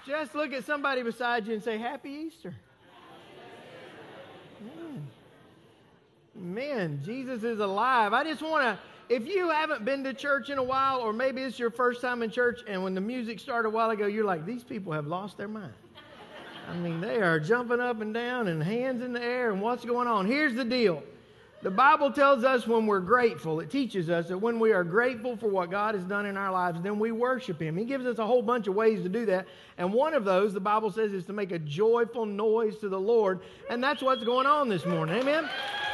Just look at somebody beside you and say, Happy Easter. Man, Jesus is alive. I just want to, if you haven't been to church in a while, or maybe it's your first time in church, and when the music started a while ago, you're like, these people have lost their mind. I mean, they are jumping up and down and hands in the air, and what's going on? Here's the deal. The Bible tells us when we're grateful, it teaches us that when we are grateful for what God has done in our lives, then we worship Him. He gives us a whole bunch of ways to do that. And one of those, the Bible says, is to make a joyful noise to the Lord. And that's what's going on this morning. Amen?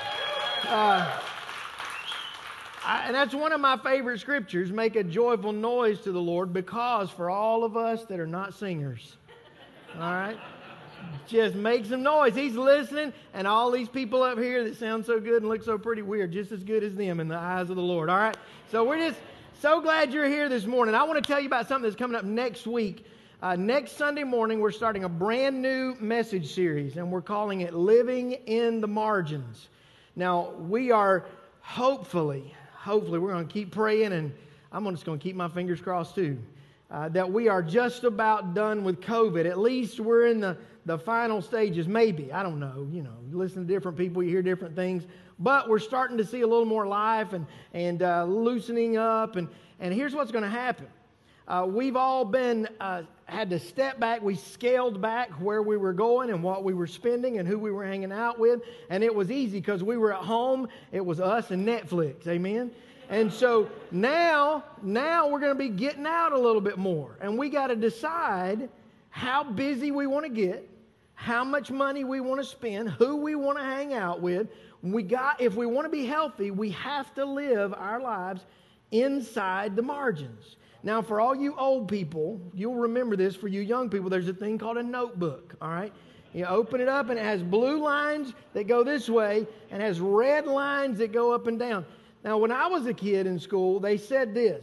And that's one of my favorite scriptures, make a joyful noise to the Lord, because for all of us that are not singers, all right? Just make some noise. He's listening, and all these people up here that sound so good and look so pretty weird, just as good as them in the eyes of the Lord. All right? So we're just so glad you're here this morning. I want to tell you about something that's coming up next week. Next Sunday morning, we're starting a brand new message series, and we're calling it Living in the Margins. Now, we are hopefully, we're going to keep praying, and I'm just going to keep my fingers crossed too, that we are just about done with COVID. At least we're in the final stages, maybe. I don't know. You listen to different people, you hear different things. But we're starting to see a little more life and loosening up. And here's what's going to happen. We've all been had to step back. We scaled back where we were going and what we were spending and who we were hanging out with. And it was easy because we were at home. It was us and Netflix. Amen? And so now we're going to be getting out a little bit more. And we got to decide how busy we want to get, how much money we want to spend, who we want to hang out with. If we want to be healthy, we have to live our lives inside the margins. Now, for all you old people, you'll remember this. For you young people, there's a thing called a notebook, all right? You open it up, and it has blue lines that go this way and has red lines that go up and down. Now, when I was a kid in school, they said this,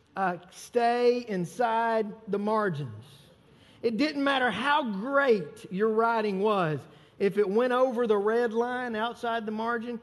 stay inside the margins. It didn't matter how great your writing was. If it went over the red line outside the margin,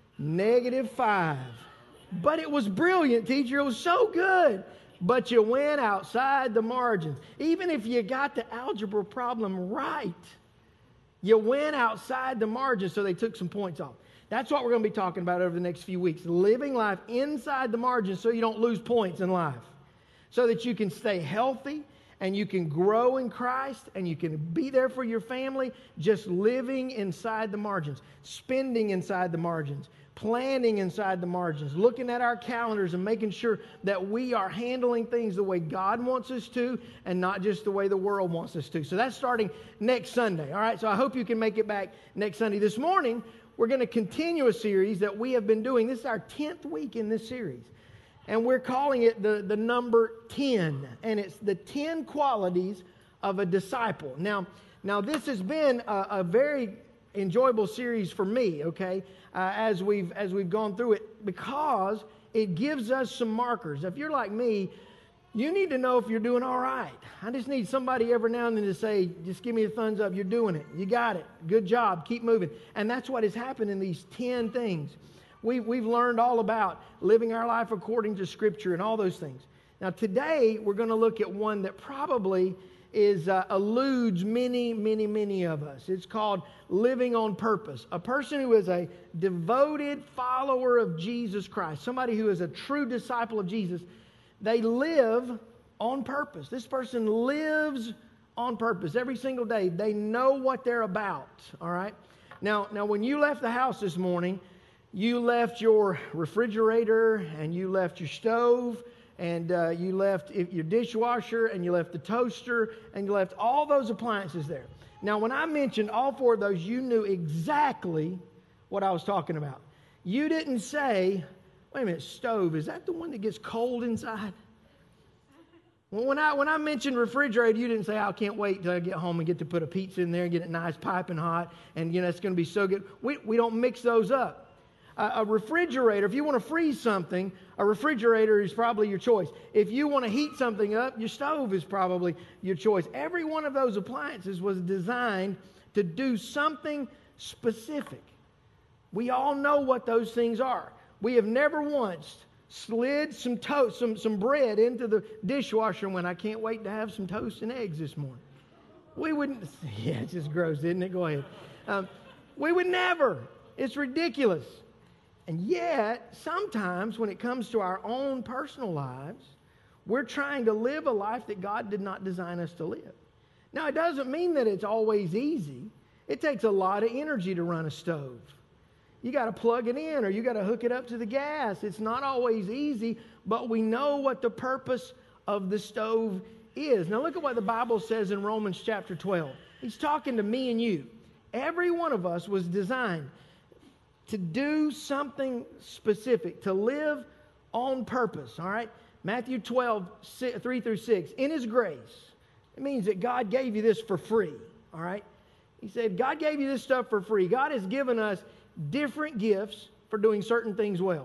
-5. But it was brilliant, teacher. It was so good. But you went outside the margins. Even if you got the algebra problem right, you went outside the margins, so they took some points off. That's what we're going to be talking about over the next few weeks. Living life inside the margins so you don't lose points in life. So that you can stay healthy, and you can grow in Christ, and you can be there for your family, just living inside the margins, spending inside the margins, planning inside the margins, looking at our calendars and making sure that we are handling things the way God wants us to and not just the way the world wants us to. So that's starting next Sunday. All right, so I hope you can make it back next Sunday. This morning, we're going to continue a series that we have been doing. This is our 10th week in this series. And we're calling it the number 10. And it's the 10 qualities of a disciple. Now this has been a very enjoyable series for me, okay, as we've gone through it, because it gives us some markers. If you're like me, you need to know if you're doing all right. I just need somebody every now and then to say, just give me a thumbs up, you're doing it. You got it. Good job. Keep moving. And that's what has happened in these 10 things. We've learned all about living our life according to Scripture and all those things. Now today we're going to look at one that probably eludes many of us. It's called living on purpose. A person who is a devoted follower of Jesus Christ, somebody who is a true disciple of Jesus, they live on purpose. This person lives on purpose every single day. They know what they're about, all right? Now when you left the house this morning, you left your refrigerator, and you left your stove, and you left your dishwasher, and you left the toaster, and you left all those appliances there. Now, when I mentioned all 4 of those, you knew exactly what I was talking about. You didn't say, wait a minute, stove, is that the one that gets cold inside? Well, when I mentioned refrigerator, you didn't say, I can't wait till I get home and get to put a pizza in there and get it nice, piping hot, and it's going to be so good. We don't mix those up. A refrigerator, if you want to freeze something, a refrigerator is probably your choice. If you want to heat something up, your stove is probably your choice. Every one of those appliances was designed to do something specific. We all know what those things are. We have never once slid some toast, some bread into the dishwasher and went, I can't wait to have some toast and eggs this morning. We wouldn't, yeah, it's just gross, isn't it? Go ahead. We would never. It's ridiculous. And yet, sometimes when it comes to our own personal lives, we're trying to live a life that God did not design us to live. Now, it doesn't mean that it's always easy. It takes a lot of energy to run a stove. You got to plug it in or you got to hook it up to the gas. It's not always easy, but we know what the purpose of the stove is. Now, look at what the Bible says in Romans chapter 12. He's talking to me and you. Every one of us was designed to do something specific, to live on purpose, all right? Matthew 12, 3 through 6. In His grace, it means that God gave you this for free, all right? He said, God gave you this stuff for free. God has given us different gifts for doing certain things well.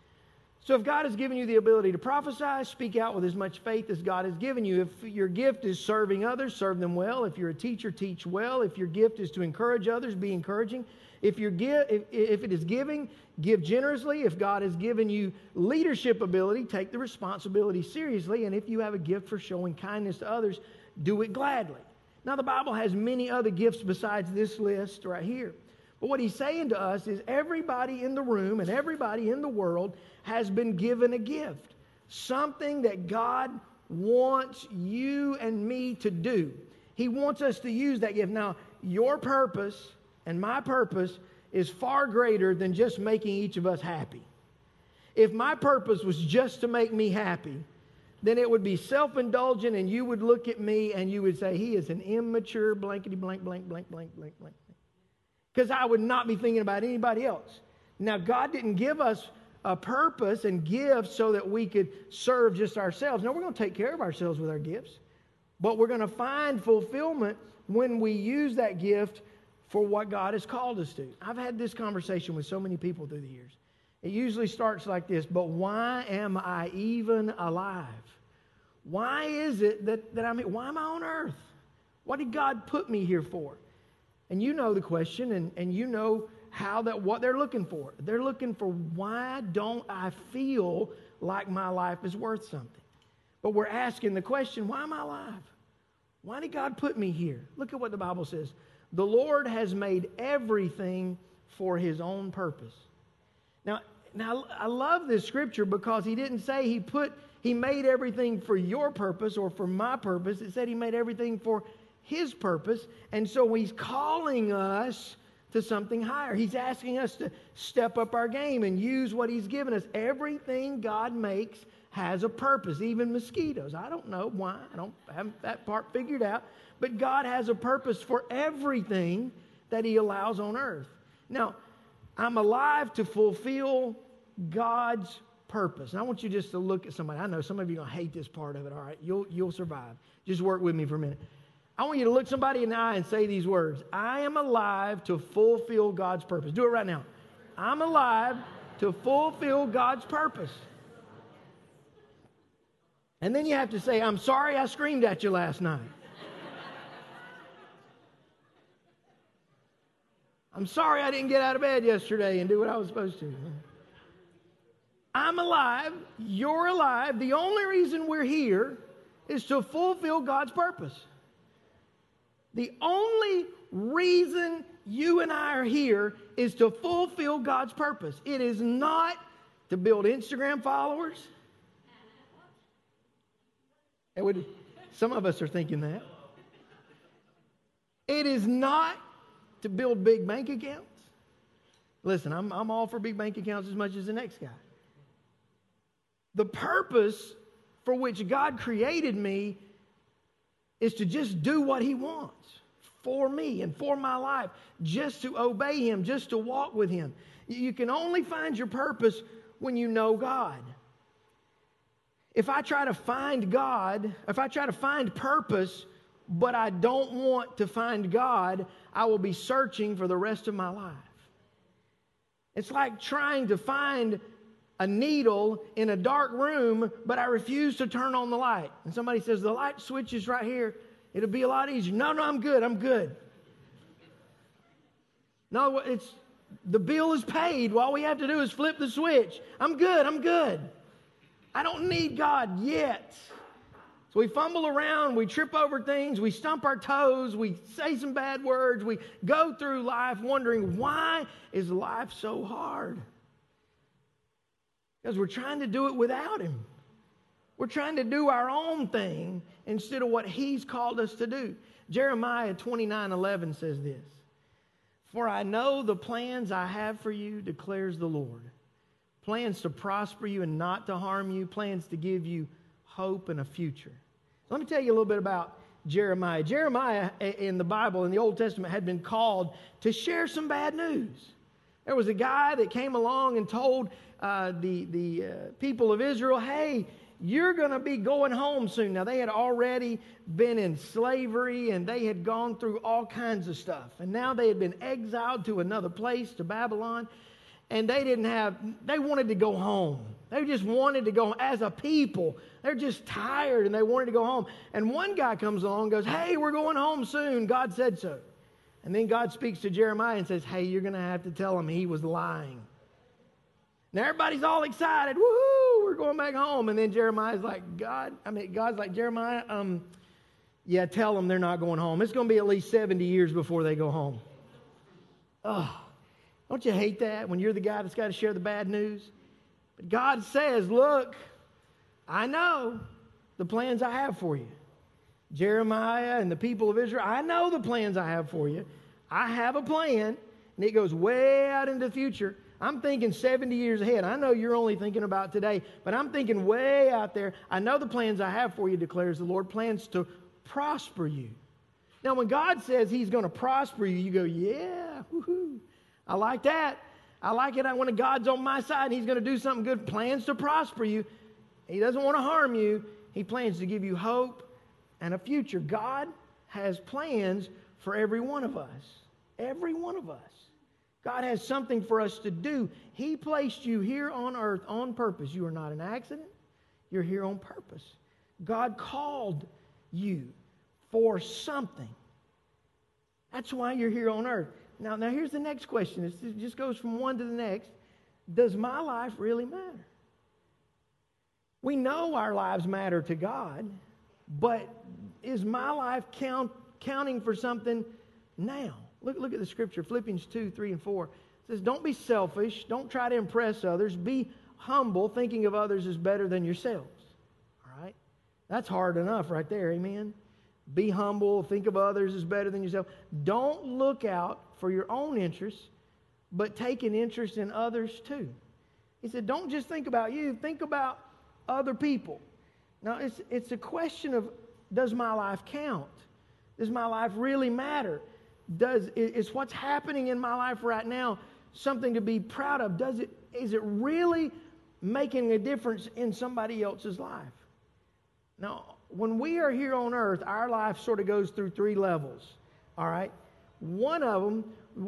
So if God has given you the ability to prophesy, speak out with as much faith as God has given you. If your gift is serving others, serve them well. If you're a teacher, teach well. If your gift is to encourage others, be encouraging. If it is giving, give generously. If God has given you leadership ability, take the responsibility seriously. And if you have a gift for showing kindness to others, do it gladly. Now, the Bible has many other gifts besides this list right here. But what He's saying to us is everybody in the room and everybody in the world has been given a gift. Something that God wants you and me to do. He wants us to use that gift. Now, your purpose and my purpose is far greater than just making each of us happy. If my purpose was just to make me happy, then it would be self-indulgent and you would look at me and you would say, he is an immature blankety blank, blank, blank, blank, blank, blank. Because I would not be thinking about anybody else. Now, God didn't give us a purpose and gifts so that we could serve just ourselves. No, we're going to take care of ourselves with our gifts. But we're going to find fulfillment when we use that gift for what God has called us to. I've had this conversation with so many people through the years. It usually starts like this, but why am I even alive? Why is it that I'm here? Why am I on earth? What did God put me here for? And you know the question, and you know what they're looking for. They're looking for, why don't I feel like my life is worth something? But we're asking the question, why am I alive? Why did God put me here? Look at what the Bible says. The Lord has made everything for His own purpose. Now I love this scripture because He didn't say He made everything for your purpose or for my purpose. It said He made everything for His purpose. And so He's calling us to something higher. He's asking us to step up our game and use what He's given us. Everything God makes has a purpose, even mosquitoes. I don't know why. I haven't that part figured out. But God has a purpose for everything that He allows on earth. Now, I'm alive to fulfill God's purpose. And I want you just to look at somebody. I know some of you are going to hate this part of it, all right? You'll survive. Just work with me for a minute. I want you to look somebody in the eye and say these words. I am alive to fulfill God's purpose. Do it right now. I'm alive to fulfill God's purpose. And then you have to say, I'm sorry I screamed at you last night. I'm sorry I didn't get out of bed yesterday and do what I was supposed to. I'm alive. You're alive. The only reason we're here is to fulfill God's purpose. The only reason you and I are here is to fulfill God's purpose. It is not to build Instagram followers. Some of us are thinking that. It is not to build big bank accounts. Listen, I'm all for big bank accounts as much as the next guy. The purpose for which God created me is to just do what He wants for me and for my life, just to obey Him, just to walk with Him. You can only find your purpose when you know God. If I try to find God, if I try to find purpose, but I don't want to find God, I will be searching for the rest of my life. It's like trying to find a needle in a dark room, but I refuse to turn on the light. And somebody says, the light switch is right here. It'll be a lot easier. No, I'm good. No, the bill is paid. All we have to do is flip the switch. I'm good. I don't need God yet. So we fumble around, we trip over things, we stump our toes, we say some bad words, we go through life wondering, why is life so hard? Because we're trying to do it without Him. We're trying to do our own thing instead of what He's called us to do. Jeremiah 29:11 says this, "For I know the plans I have for you, declares the Lord. Plans to prosper you and not to harm you, plans to give you hope and a future." Let me tell you a little bit about Jeremiah. Jeremiah in the Bible, in the Old Testament, had been called to share some bad news. There was a guy that came along and told the people of Israel, hey, you're going to be going home soon. Now, they had already been in slavery and they had gone through all kinds of stuff. And now they had been exiled to another place, to Babylon. And they wanted to go home. They just wanted to go home. As a people, they're just tired and they wanted to go home. And one guy comes along and goes, hey, we're going home soon. God said so. And then God speaks to Jeremiah and says, hey, you're going to have to tell him he was lying. Now everybody's all excited. Woohoo, we're going back home. And then God's like, Jeremiah, yeah, tell them they're not going home. It's going to be at least 70 years before they go home. Oh. Don't you hate that when you're the guy that's got to share the bad news? But God says, look, I know the plans I have for you. Jeremiah and the people of Israel, I know the plans I have for you. I have a plan, and it goes way out into the future. I'm thinking 70 years ahead. I know you're only thinking about today, but I'm thinking way out there. I know the plans I have for you, declares the Lord, plans to prosper you. Now, when God says He's going to prosper you, you go, yeah, woohoo. I like that. I like it when God's on my side and He's going to do something good. Plans to prosper you. He doesn't want to harm you. He plans to give you hope and a future. God has plans for every one of us. Every one of us. God has something for us to do. He placed you here on earth on purpose. You are not an accident. You're here on purpose. God called you for something. That's why you're here on earth. Now here's the next question. It just goes from one to the next. Does my life really matter? We know our lives matter to God, but is my life counting for something now? Look at the scripture, Philippians 2, 3, and 4. It says, don't be selfish. Don't try to impress others. Be humble, thinking of others as better than yourselves. All right? That's hard enough right there, amen? Be humble, think of others as better than yourself. Don't look out for your own interests, but take an interest in others too. He said, don't just think about you, think about other people. Now, it's a question of, does my life count? Does my life really matter? Is what's happening in my life right now something to be proud of? Is it really making a difference in somebody else's life? Now, when we are here on earth, our life sort of goes through three levels, all right? One of them,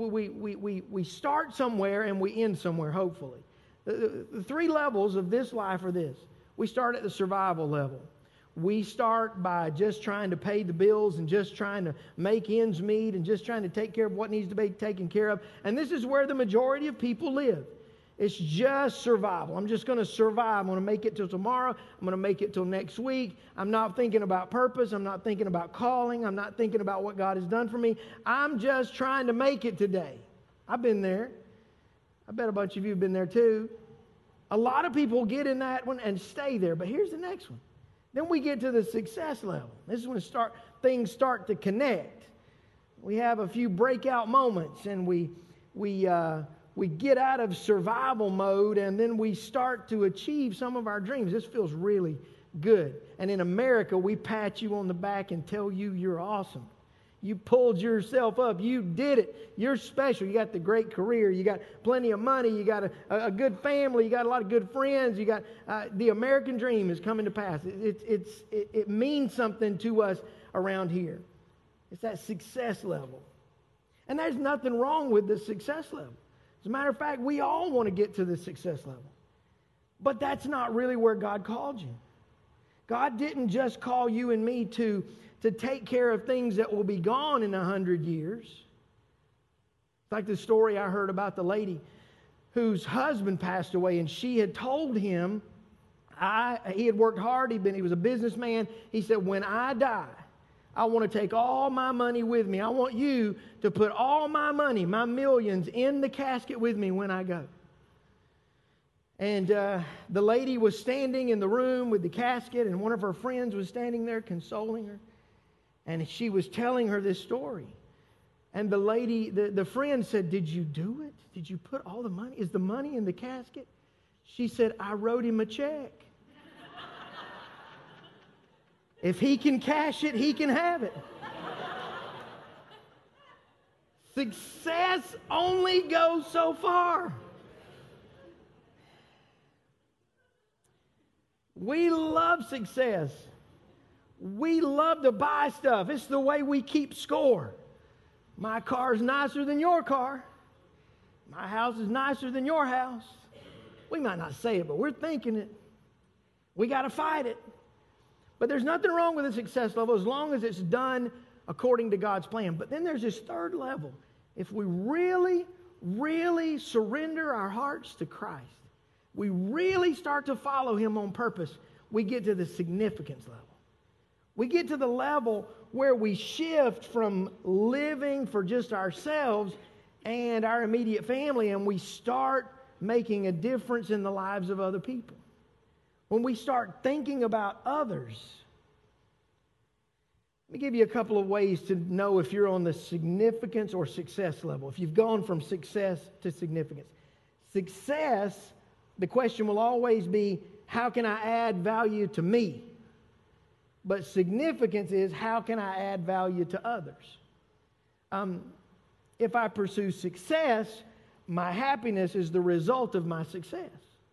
we start somewhere and we end somewhere, hopefully. The three levels of this life are this. We start at the survival level. We start by just trying to pay the bills and just trying to make ends meet and just trying to take care of what needs to be taken care of. And this is where the majority of people live. It's just survival. I'm just going to survive. I'm going to make it till tomorrow. I'm going to make it till next week. I'm not thinking about purpose. I'm not thinking about calling. I'm not thinking about what God has done for me. I'm just trying to make it today. I've been there. I bet a bunch of you have been there too. A lot of people get in that one and stay there. But here's the next one. Then we get to the success level. This is when things start to connect. We have a few breakout moments and we get out of survival mode and then we start to achieve some of our dreams. This feels really good. And in America, we pat you on the back and tell you you're awesome. You pulled yourself up. You did it. You're special. You got the great career. You got plenty of money. You got a good family. You got a lot of good friends. You got the American dream is coming to pass. It means something to us around here. It's that success level. And there's nothing wrong with the success level. As a matter of fact, we all want to get to the success level. But that's not really where God called you. God didn't just call you and me to take care of things that will be gone in 100 years. It's like the story I heard about the lady whose husband passed away, and she had told him He had worked hard. He was a businessman. He said, when I die, I want to take all my money with me. I want you to put all my money, my millions, in the casket with me when I go. And the lady was standing in the room with the casket, and one of her friends was standing there consoling her. And she was telling her this story. And the lady, the friend said, did you do it? Did you put all the money? Is the money in the casket? She said, I wrote him a check. If he can cash it, he can have it. Success only goes so far. We love success. We love to buy stuff. It's the way we keep score. My car's nicer than your car. My house is nicer than your house. We might not say it, but we're thinking it. We got to fight it. But there's nothing wrong with a success level as long as it's done according to God's plan. But then there's this third level. If we really, really surrender our hearts to Christ, we really start to follow Him on purpose, we get to the significance level. We get to the level where we shift from living for just ourselves and our immediate family, and we start making a difference in the lives of other people. When we start thinking about others. Let me give you a couple of ways to know if you're on the significance or success level, if you've gone from success to significance. Success, the question will always be, how can I add value to me? But significance is, how can I add value to others? If I pursue success, my happiness is the result of my success.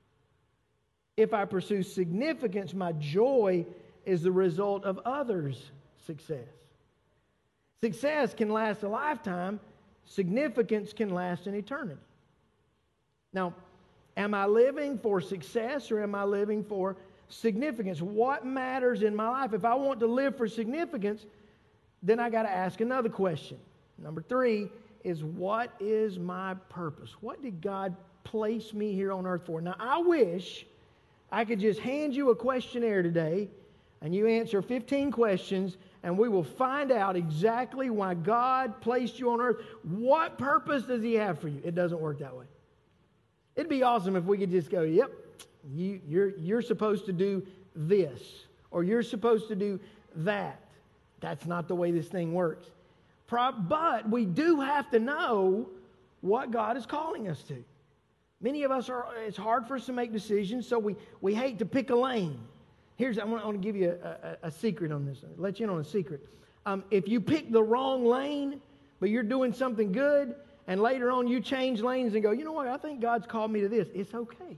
If I pursue significance, my joy is the result of others' success. Success can last a lifetime. Significance can last an eternity. Now, am I living for success or am I living for significance? What matters in my life? If I want to live for significance, then I got to ask another question. Number 3 is, what is my purpose? What did God place me here on earth for? Now, I wish I could just hand you a questionnaire today and you answer 15 questions and we will find out exactly why God placed you on earth. What purpose does He have for you? It doesn't work that way. It'd be awesome if we could just go, yep, you're supposed to do this, or you're supposed to do that. That's not the way this thing works. But we do have to know what God is calling us to. Many of us it's hard for us to make decisions, so we hate to pick a lane. I want to give you a secret on this. I'll let you in on a secret. If you pick the wrong lane, but you're doing something good, and later on you change lanes and go, you know what, I think God's called me to this. It's okay.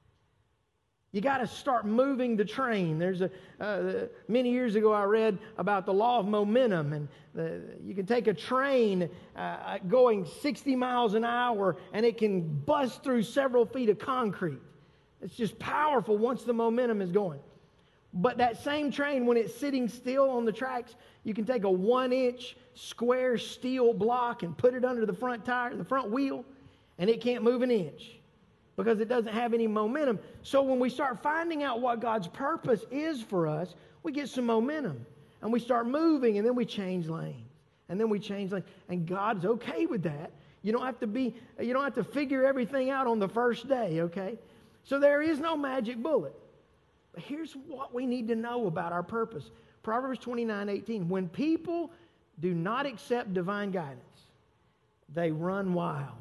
You got to start moving the train. There's many years ago I read about the law of momentum, and you can take a train going 60 miles an hour, and it can bust through several feet of concrete. It's just powerful once the momentum is going. But that same train, when it's sitting still on the tracks, you can take a 1-inch square steel block and put it under the front tire, the front wheel, and it can't move an inch, because it doesn't have any momentum. So when we start finding out what God's purpose is for us, we get some momentum. And we start moving, and then we change lanes. And then we change lanes. And God's okay with that. You don't have to figure everything out on the first day, okay? So there is no magic bullet. But here's what we need to know about our purpose. Proverbs 29:18. When people do not accept divine guidance, they run wild.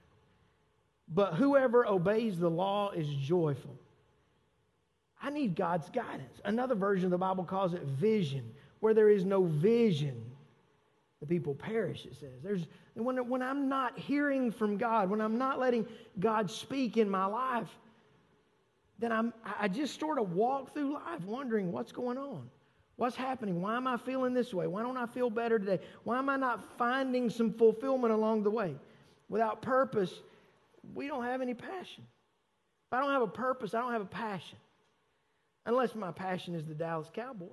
But whoever obeys the law is joyful. I need God's guidance. Another version of the Bible calls it vision. Where there is no vision, the people perish, it says. When I'm not hearing from God, when I'm not letting God speak in my life, then I just sort of walk through life wondering what's going on. What's happening? Why am I feeling this way? Why don't I feel better today? Why am I not finding some fulfillment along the way? Without purpose, we don't have any passion. If I don't have a purpose, I don't have a passion. Unless my passion is the Dallas Cowboys.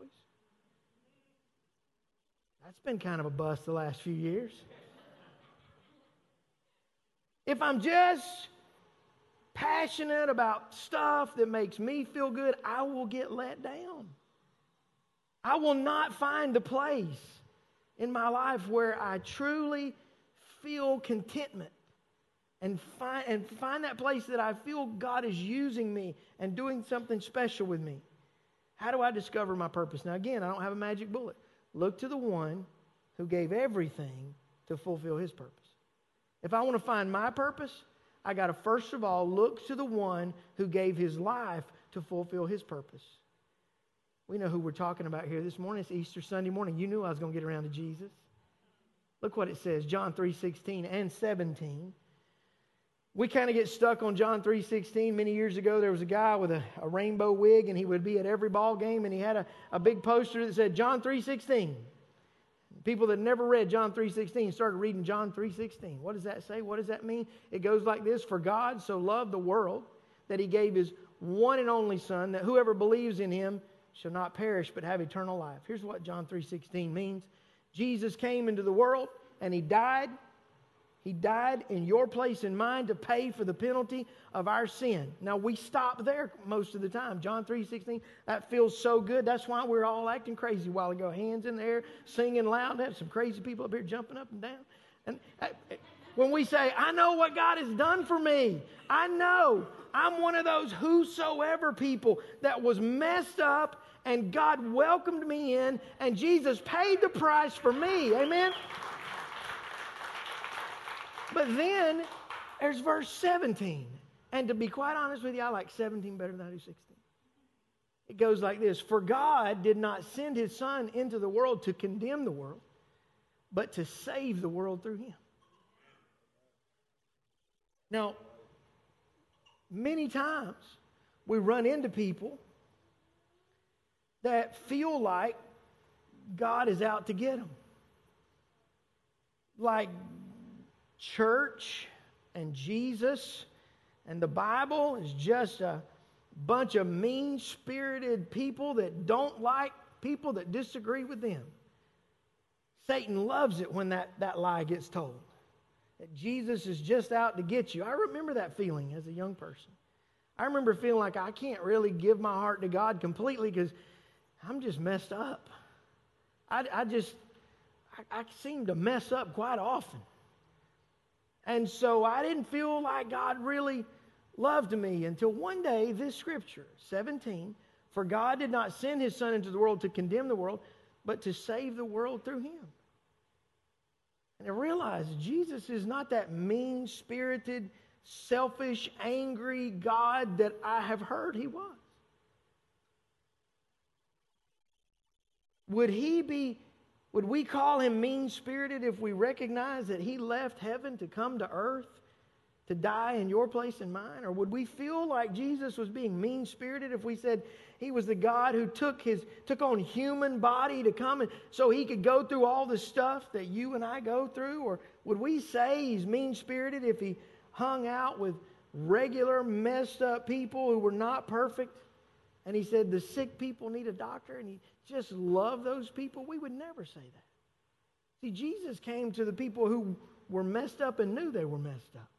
That's been kind of a bust the last few years. If I'm just passionate about stuff that makes me feel good, I will get let down. I will not find the place in my life where I truly feel contentment and find that place that I feel God is using me and doing something special with me. How do I discover my purpose? Now again, I don't have a magic bullet. Look to the one who gave everything to fulfill his purpose. If I want to find my purpose, I got to first of all look to the one who gave his life to fulfill his purpose. We know who we're talking about here this morning. It's Easter Sunday morning. You knew I was going to get around to Jesus. Look what it says, John 3:16 and 17. We kind of get stuck on John 3:16. Many years ago, there was a guy with a rainbow wig, and he would be at every ball game, and he had a big poster that said John 3:16. People that never read John 3:16 started reading John 3:16. What does that say? What does that mean? It goes like this: For God so loved the world that he gave his one and only Son, that whoever believes in him shall not perish but have eternal life. Here's what John 3:16 means. Jesus came into the world and he died. He died in your place and mine to pay for the penalty of our sin. Now, we stop there most of the time. John 3:16, that feels so good. That's why we're all acting crazy a while ago. Hands in the air, singing loud. There's some crazy people up here jumping up and down. And when we say, I know what God has done for me. I know. I'm one of those whosoever people that was messed up, and God welcomed me in, and Jesus paid the price for me. Amen? But then there's verse 17. And to be quite honest with you, I like 17 better than I do 16. It goes like this: For God did not send his Son into the world to condemn the world, but to save the world through him. Now, many times we run into people that feel like God is out to get them. Like church and Jesus and the Bible is just a bunch of mean-spirited people that don't like people that disagree with them. Satan loves it when that lie gets told, that Jesus is just out to get you. I remember that feeling as a young person. I remember feeling like I can't really give my heart to God completely because I'm just messed up. I seem to mess up quite often. And so I didn't feel like God really loved me until one day this scripture, 17, for God did not send his Son into the world to condemn the world, but to save the world through him. And I realized Jesus is not that mean-spirited, selfish, angry God that I have heard he was. Would we call him mean-spirited if we recognize that he left heaven to come to earth to die in your place and mine? Or would we feel like Jesus was being mean-spirited if we said he was the God who took on human body to come and so he could go through all the stuff that you and I go through? Or would we say he's mean-spirited if he hung out with regular messed up people who were not perfect? And he said the sick people need a doctor, and he just loved those people? We would never say that. See, Jesus came to the people who were messed up and knew they were messed up.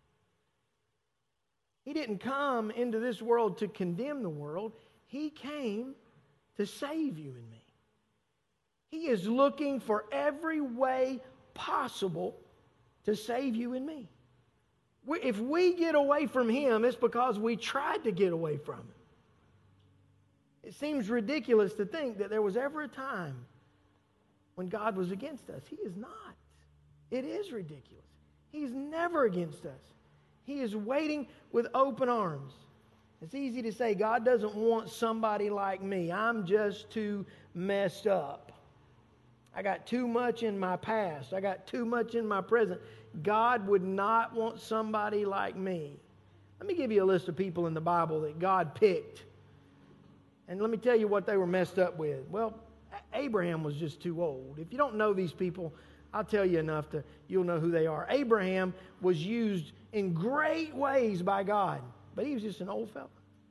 He didn't come into this world to condemn the world. He came to save you and me. He is looking for every way possible to save you and me. If we get away from him, it's because we tried to get away from him. It seems ridiculous to think that there was ever a time when God was against us. He is not. It is ridiculous. He's never against us. He is waiting with open arms. It's easy to say, God doesn't want somebody like me. I'm just too messed up. I got too much in my past. I got too much in my present. God would not want somebody like me. Let me give you a list of people in the Bible that God picked. And let me tell you what they were messed up with. Well, Abraham was just too old. If you don't know these people, I'll tell you enough you'll know who they are. Abraham was used in great ways by God, but he was just an old fella.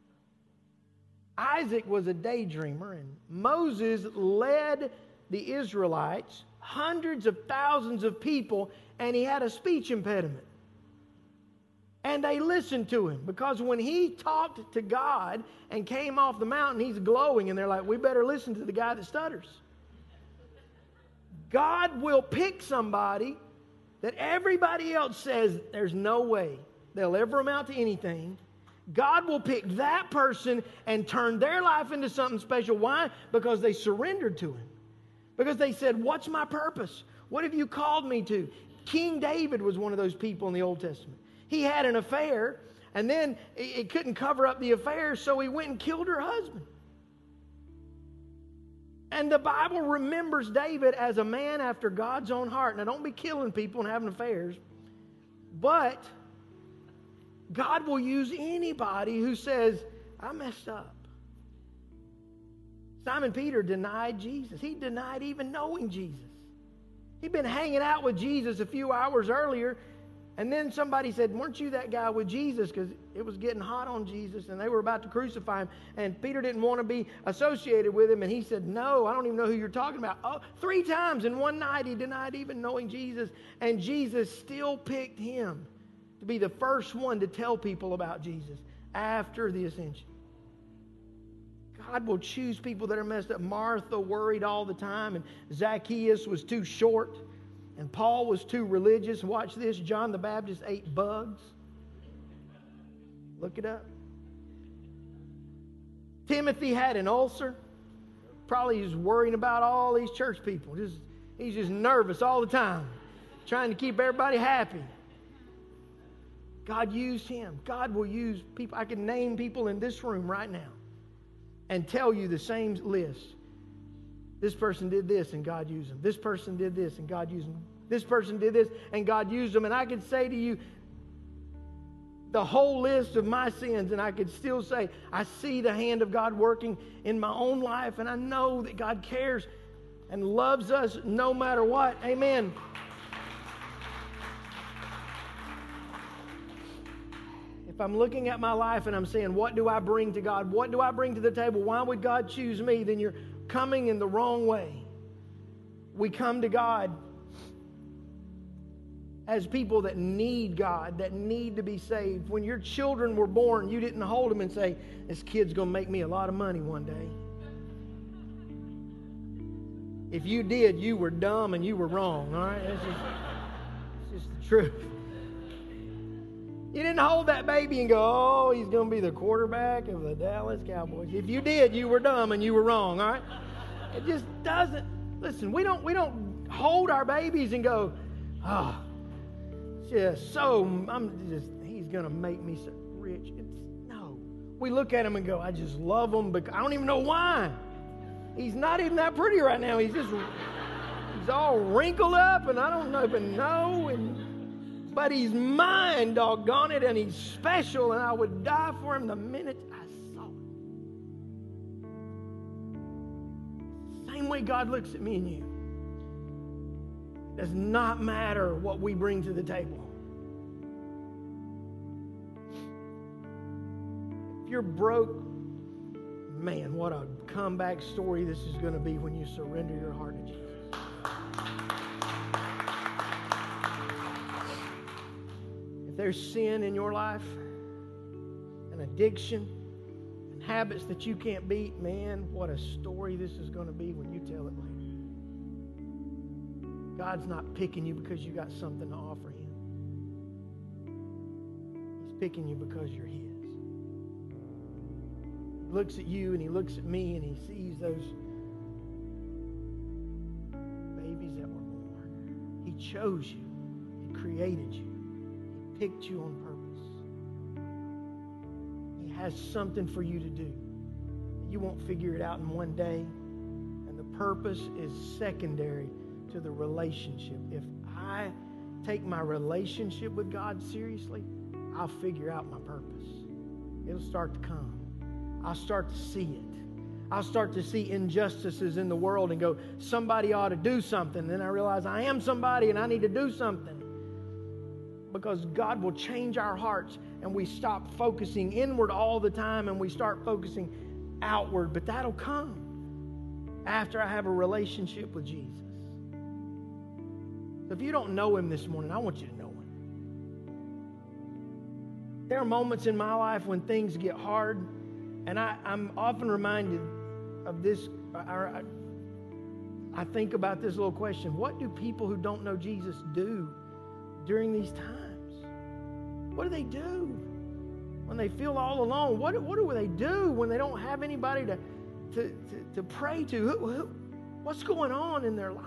Isaac was a daydreamer, and Moses led the Israelites, hundreds of thousands of people, and he had a speech impediment. And they listened to him, because when he talked to God and came off the mountain, he's glowing, and they're like, we better listen to the guy that stutters. God will pick somebody that everybody else says there's no way they'll ever amount to anything. God will pick that person and turn their life into something special. Why? Because they surrendered to him. Because they said, what's my purpose? What have you called me to? King David was one of those people in the Old Testament. He had an affair, and then it couldn't cover up the affair, so he went and killed her husband. And the Bible remembers David as a man after God's own heart. Now, don't be killing people and having affairs, but God will use anybody who says, I messed up. Simon Peter denied Jesus. He denied even knowing Jesus. He'd been hanging out with Jesus a few hours earlier, and then somebody said, weren't you that guy with Jesus? Because it was getting hot on Jesus, and they were about to crucify him. And Peter didn't want to be associated with him, and he said, no, I don't even know who you're talking about. Oh, 3 times in one night he denied even knowing Jesus, and Jesus still picked him to be the first one to tell people about Jesus after the ascension. God will choose people that are messed up. Martha worried all the time, and Zacchaeus was too short, and Paul was too religious. Watch this. John the Baptist ate bugs. Look it up. Timothy had an ulcer. Probably he's worrying about all these church people. He's just nervous all the time, trying to keep everybody happy. God used him. God will use people. I can name people in this room right now and tell you the same list. This person did this and God used them. This person did this and God used them. This person did this and God used them. And I could say to you the whole list of my sins, and I could still say, I see the hand of God working in my own life, and I know that God cares and loves us no matter what. Amen. If I'm looking at my life and I'm saying, what do I bring to God? What do I bring to the table? Why would God choose me? Then you're coming in the wrong way. We come to God as people that need God, that need to be saved. When your children were born, you didn't hold them and say, this kid's going to make me a lot of money one day. If you did, you were dumb and you were wrong, all right? It's just the truth. You didn't hold that baby and go, oh, he's going to be the quarterback of the Dallas Cowboys. If you did, you were dumb and you were wrong, all right? It just doesn't. Listen, we don't hold our babies and go, oh, he's going to make me so rich. No. We look at him and go, I just love him, but I don't even know why. He's not even that pretty right now. He's all wrinkled up, and I don't even know. But he's mine, doggone it, and he's special, and I would die for him the minute I saw him. Same way God looks at me and you. It does not matter what we bring to the table. If you're broke, man, what a comeback story this is going to be when you surrender your heart to Jesus. If there's sin in your life, an addiction, and habits that you can't beat, man, what a story this is going to be when you tell it later. God's not picking you because you got something to offer Him. He's picking you because you're His. He looks at you and He looks at me and He sees those babies that were born. He chose you. He created you. He picked you on purpose. He has something for you to do. You won't figure it out in one day. And the purpose is secondary to the relationship. If I take my relationship with God seriously, I'll figure out my purpose. It'll start to come. I'll start to see it. I'll start to see injustices in the world and go, somebody ought to do something. Then I realize I am somebody and I need to do something. Because God will change our hearts and we stop focusing inward all the time and we start focusing outward. But that'll come after I have a relationship with Jesus. So if you don't know Him this morning, I want you to know Him. There are moments in my life when things get hard, and I'm often reminded of this. I think about this little question. What do people who don't know Jesus do during these times? What do they do when they feel all alone? What do they do when they don't have anybody to pray to? What's going on in their lives?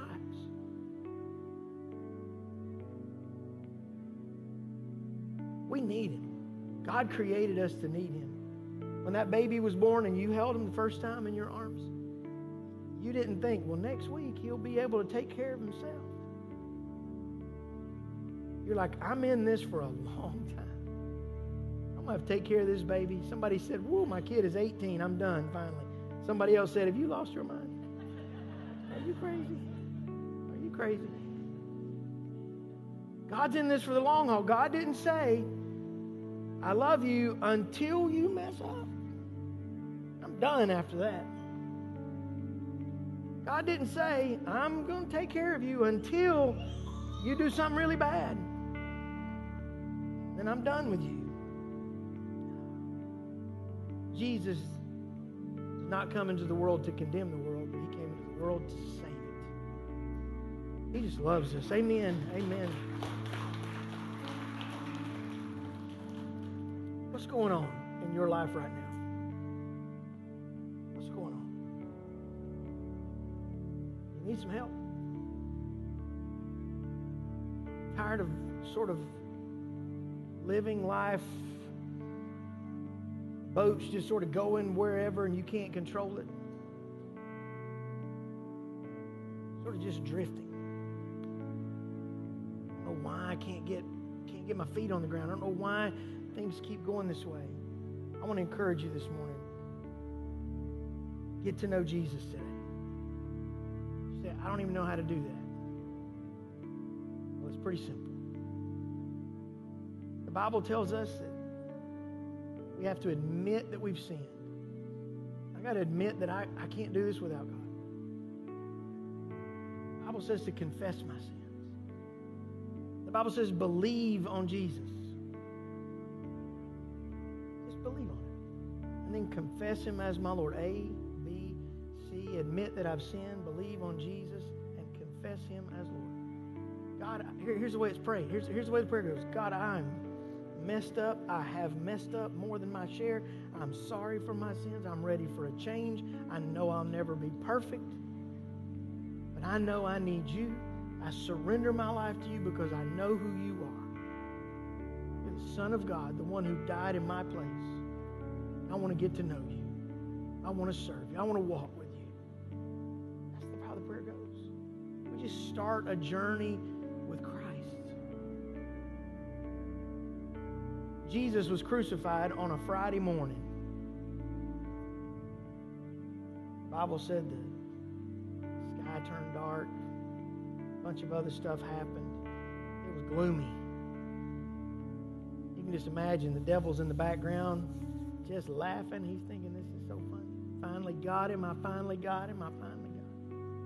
We need Him. God created us to need Him. When that baby was born and you held him the first time in your arms, you didn't think, well, next week he'll be able to take care of himself. You're like, I'm in this for a long time. I'm going to have to take care of this baby. Somebody said, whoa, my kid is 18. I'm done, finally. Somebody else said, have you lost your mind? Are you crazy? Are you crazy? God's in this for the long haul. God didn't say, I love you until you mess up. I'm done after that. God didn't say, I'm going to take care of you until you do something really bad. Then I'm done with you. Jesus did not come into the world to condemn the world, but He came into the world to save it. He just loves us. Amen. Amen. What's going on in your life right now? What's going on? You need some help? Tired of sort of living life, boats just sort of going wherever and you can't control it? Sort of just drifting. I don't know why I can't get my feet on the ground. I don't know why things keep going this way. I want to encourage you this morning. Get to know Jesus today. You say, I don't even know how to do that. Well, it's pretty simple. The Bible tells us that we have to admit that we've sinned. I got to admit that I can't do this without God. The Bible says to confess my sins. The Bible says believe on Jesus. Believe on it. And then confess Him as my Lord. A, B, C. Admit that I've sinned. Believe on Jesus. And confess Him as Lord. God, here's the way it's prayed. Here's the way the prayer goes. God, I'm messed up. I have messed up more than my share. I'm sorry for my sins. I'm ready for a change. I know I'll never be perfect. But I know I need You. I surrender my life to You because I know who You are. You're the Son of God, the one who died in my place. I want to get to know You. I want to serve You. I want to walk with You. That's how the prayer goes. We just start a journey with Christ. Jesus was crucified on a Friday morning. The Bible said the sky turned dark. A bunch of other stuff happened. It was gloomy. You can just imagine the devil's in the background just laughing. He's thinking, this is so funny. Finally got him. I finally got him. I finally got him.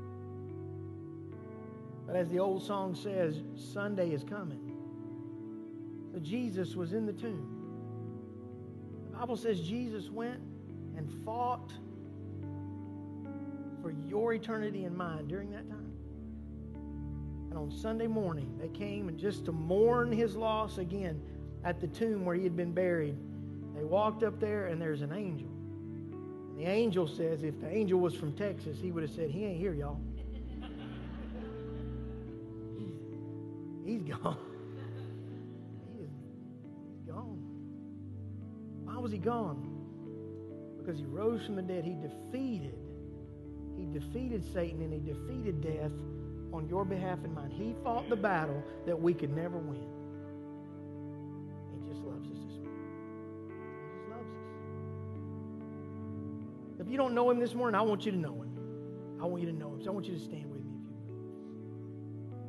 But as the old song says, Sunday is coming. So Jesus was in the tomb. The Bible says Jesus went and fought for your eternity and mine during that time. And on Sunday morning, they came and just to mourn His loss again at the tomb where He had been buried. They walked up there and there's an angel. And the angel says, if the angel was from Texas, he would have said, he ain't here, y'all. He's gone. He's gone. Why was He gone? Because He rose from the dead. He defeated Satan and He defeated death on your behalf and mine. He fought the battle that we could never win. He just loves us this morning. He just loves us. If you don't know Him this morning, I want you to know Him. I want you to know Him. So I want you to stand with me if you will.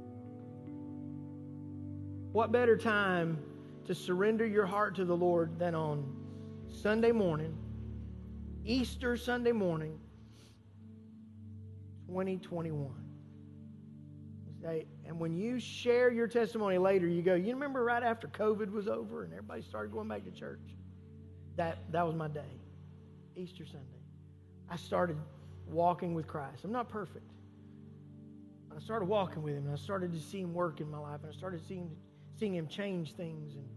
What better time to surrender your heart to the Lord than on Sunday morning, Easter Sunday morning, 2021. Say, And when you share your testimony later, you go, you remember right after COVID was over and everybody started going back to church? That was my day, Easter Sunday. I started walking with Christ. I'm not perfect. I started walking with Him, and I started to see Him work in my life, and I started seeing Him change things, and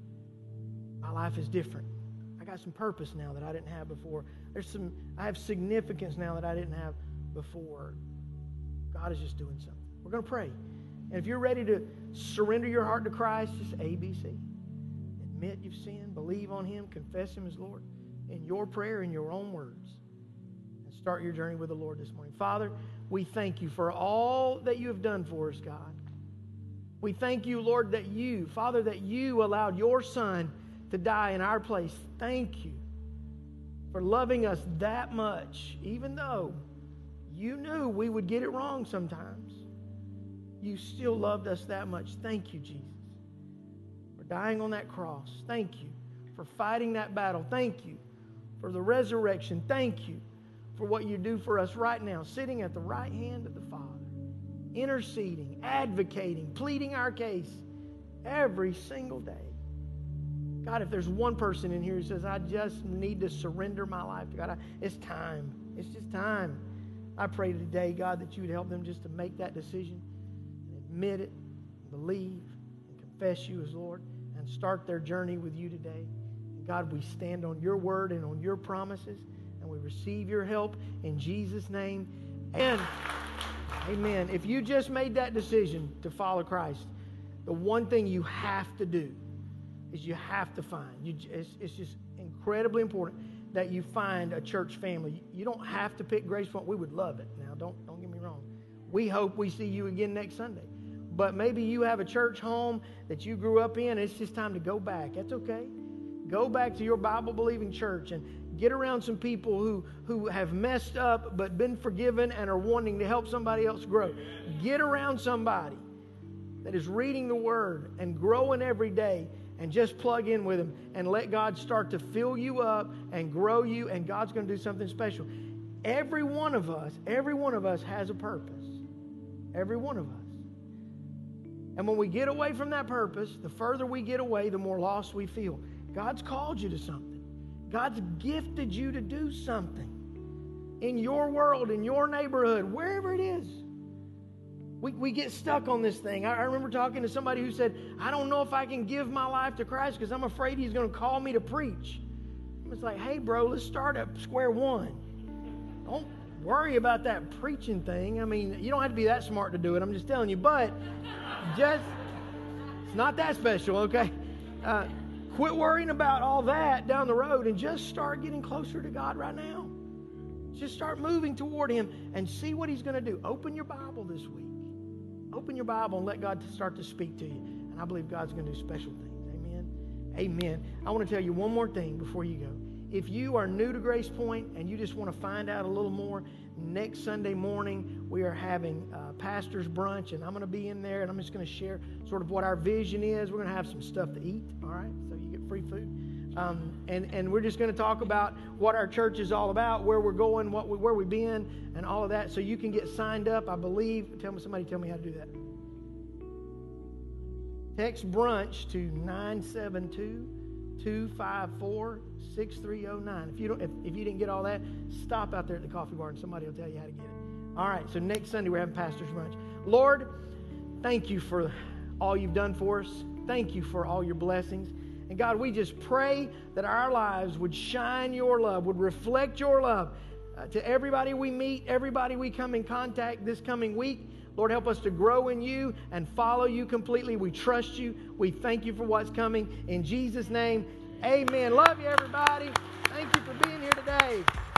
my life is different. I got some purpose now that I didn't have before. I have significance now that I didn't have before. God is just doing something. We're going to pray. And if you're ready to surrender your heart to Christ, just ABC. Admit you've sinned, believe on Him, confess Him as Lord in your prayer, in your own words, and start your journey with the Lord this morning. Father, we thank You for all that You have done for us, God. We thank You, Lord, that You, Father, that You allowed Your Son to die in our place. Thank You for loving us that much, even though You knew we would get it wrong sometimes. You still loved us that much. Thank You, Jesus, for dying on that cross. Thank You for fighting that battle. Thank You for the resurrection. Thank You for what You do for us right now, sitting at the right hand of the Father, interceding, advocating, pleading our case every single day. God, if there's one person in here who says, I just need to surrender my life to God, it's time. It's just time. I pray today, God, that You would help them just to make that decision, admit it, believe, and confess You as Lord, and start their journey with You today. And God, we stand on Your word and on Your promises, and we receive Your help in Jesus' name. And amen. If you just made that decision to follow Christ, the one thing you have to do is you have to find. It's just incredibly important that you find a church family. You don't have to pick Grace Point. We would love it. Now, don't get me wrong. We hope we see you again next Sunday. But maybe you have a church home that you grew up in. It's just time to go back. That's okay. Go back to your Bible-believing church and get around some people who have messed up but been forgiven and are wanting to help somebody else grow. Get around somebody that is reading the Word and growing every day, and just plug in with them and let God start to fill you up and grow you, and God's going to do something special. Every one of us has a purpose. Every one of us. And when we get away from that purpose, the further we get away, the more lost we feel. God's called you to something. God's gifted you to do something in your world, in your neighborhood, wherever it is. We get stuck on this thing. I remember talking to somebody who said, I don't know if I can give my life to Christ because I'm afraid He's going to call me to preach. It's like, hey, bro, let's start at square one. Don't worry about that preaching thing. I mean, you don't have to be that smart to do it. I'm just telling you. But it's not that special, okay? Quit worrying about all that down the road and just start getting closer to God right now. Just start moving toward Him and see what He's going to do. Open your Bible this week. Open your Bible and let God start to speak to you. And I believe God's going to do special things. Amen. Amen. I want to tell you one more thing before you go. If you are new to Grace Point and you just want to find out a little more, next Sunday morning we are having pastor's brunch, and I'm going to be in there, and I'm just going to share sort of what our vision is. We're going to have some stuff to eat, all right? So you get free food. And we're just going to talk about what our church is all about, where we're going, where we've been, and all of that. So you can get signed up, I believe. Somebody tell me how to do that. Text brunch to 972-254-6309. If you didn't get all that, stop out there at the coffee bar and somebody will tell you how to get it. All right, so next Sunday we're having pastor's brunch. Lord, thank You for all You've done for us. Thank You for all Your blessings. And God, we just pray that our lives would shine Your love, would reflect Your love to everybody we meet, everybody we come in contact this coming week. Lord, help us to grow in You and follow You completely. We trust You. We thank You for what's coming. In Jesus' name, amen. Love you, everybody. Thank you for being here today.